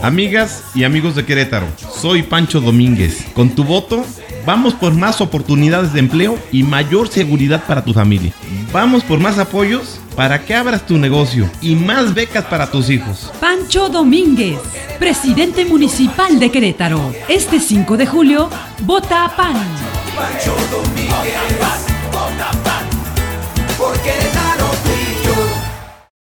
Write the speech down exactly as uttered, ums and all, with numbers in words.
Amigas y amigos de Querétaro, soy Pancho Domínguez. Con tu voto, vamos por más oportunidades de empleo y mayor seguridad para tu familia. Vamos por más apoyos para que abras tu negocio y más becas para tus hijos. Pancho Domínguez, presidente municipal de Querétaro. Este cinco de julio, vota a P A N. Pancho Domínguez, vota P A N, por Querétaro.